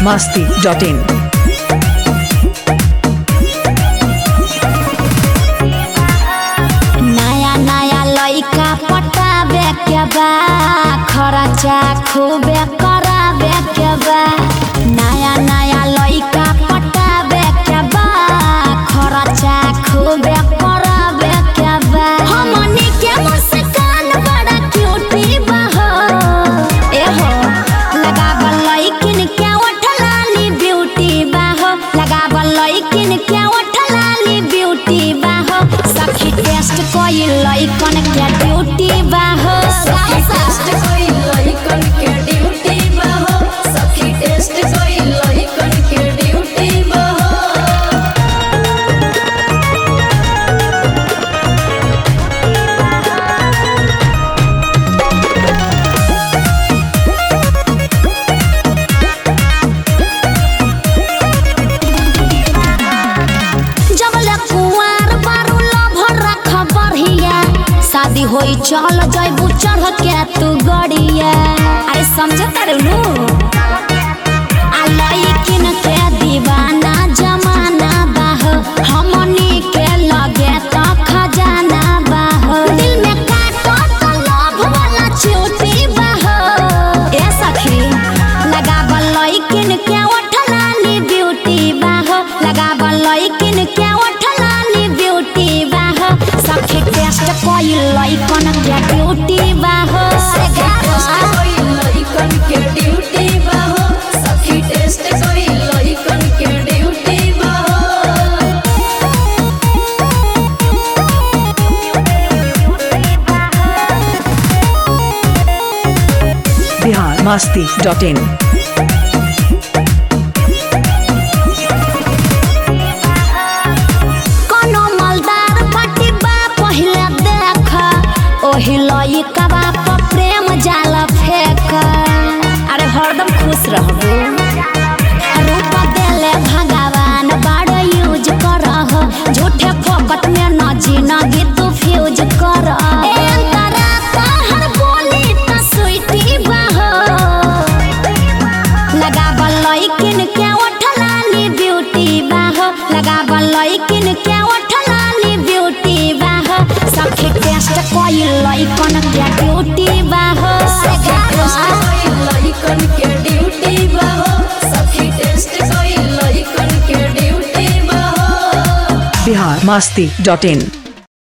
biharmasti.in नया नया लइका पटाबे के बा खर्चा खूबे कराबे के बा नया नया लइका पटाबे के बा खर्चा खूबे कराबे के बा हमनी के मुस्कान बड़ा क्यूटी बा हो ए हो लगावल लइकिन के ओठलाली ब्यूटी बा हो लगावल लइकिन के ओठलाली ब्यूटी बा हो सखी टेस्ट कोई लइकन के ड्यूटी बा हो सखी टेस्ट कोई लइकन के ड्यूटी बा हो सखी टेस्ट कोई लइकन के ड्यूटी बा हो जबले कुंवार बारू लभर रख बढ़िया शादी होई चल जइबू चढ़ के तू गड़िया अरे समझता रे नु आ लइकिन के दीवाना जमाना बाह हमनी के लगे त खजाना बाह दिल में काटो त लव वाला चोटी बाह ए सखी लगावल लइकिन के ओठलाली ब्यूटी बाह लगावल लइकिन के ओठलाली ब्यूटी बाह सखी टेस्ट कोई लइकन के ड्यूटी बाह सखी टेस्ट कोई लइकन के ड्यूटी बा हो सखी टेस्ट कोई लइकन के ड्यूटी बा हो biharmasti.in कोनो मलदार पाटी बा पहिले देख ओही लइका बा पर प्रेम जाल फेंक अरे हरदम खुश रहबू रूप देले भगवान बड़ यूज करह झूठे फोकट में न जिंदगी तू फ्यूज कर अंतरा कहर बोली त स्वीटी बाह लगावल लइकिन के ओठलाली ब्यूटी बाह लगावल लइकिन के ओठलाली ब्यूटी बाह सखी टेस्ट कोई लइकन के ड्यूटी बाह सखी टेस्ट कोई लइकन के ड्यूटी बा हो सखी टेस्ट कोई लइकन के ड्यूटी बा हो biharmasti.in